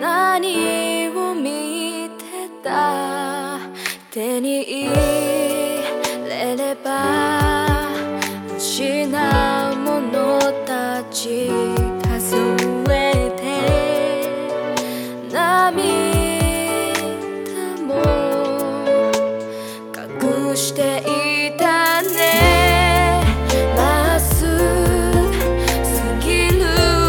何を見てた？手に入れれば失うものたち数えて涙も隠していたね。まっすぐ過ぎる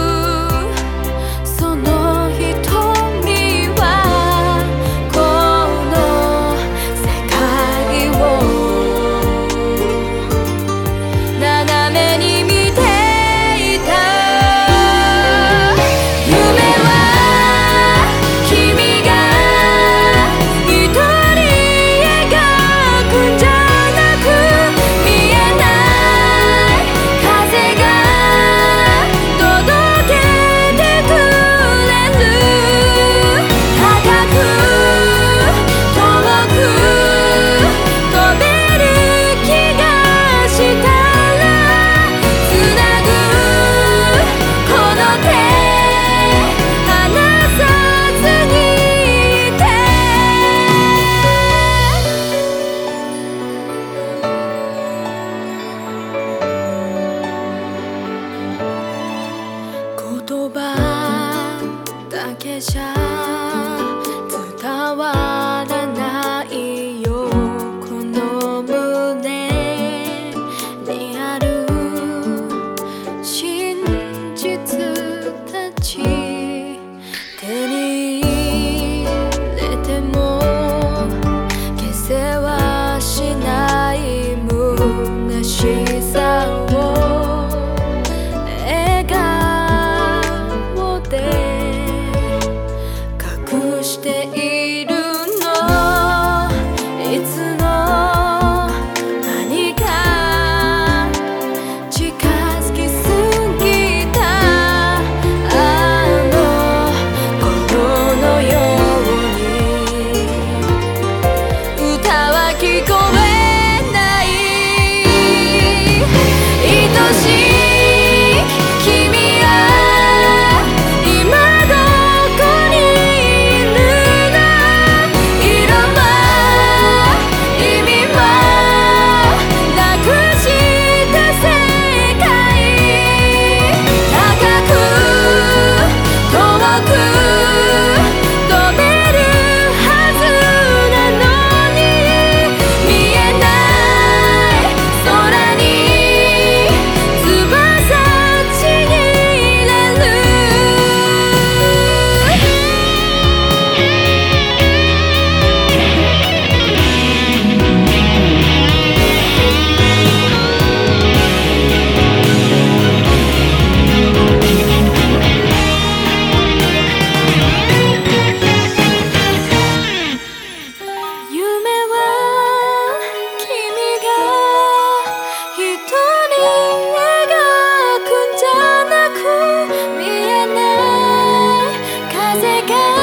その瞳はこの世界を斜めに見ていた。夢は君が一人描くんじゃなく、見えない風が届けてくれる。高く遠く飛べる気がしたら、つなぐこの手離さずにいて。言葉だけじゃ伝わらないよ、この胸にある真実たち。手に入れても消せはしない虚しさを笑顔で隠しているの。いつの間にか近づきすぎたあの頃のように歌は聞こえない。愛しい君は今どこにいるの？色は意味はなくした世界。高く遠く飛べるはずなのに、見えない空に翼ちぎれる。夢は君が一人描くんじゃなく、見えない風が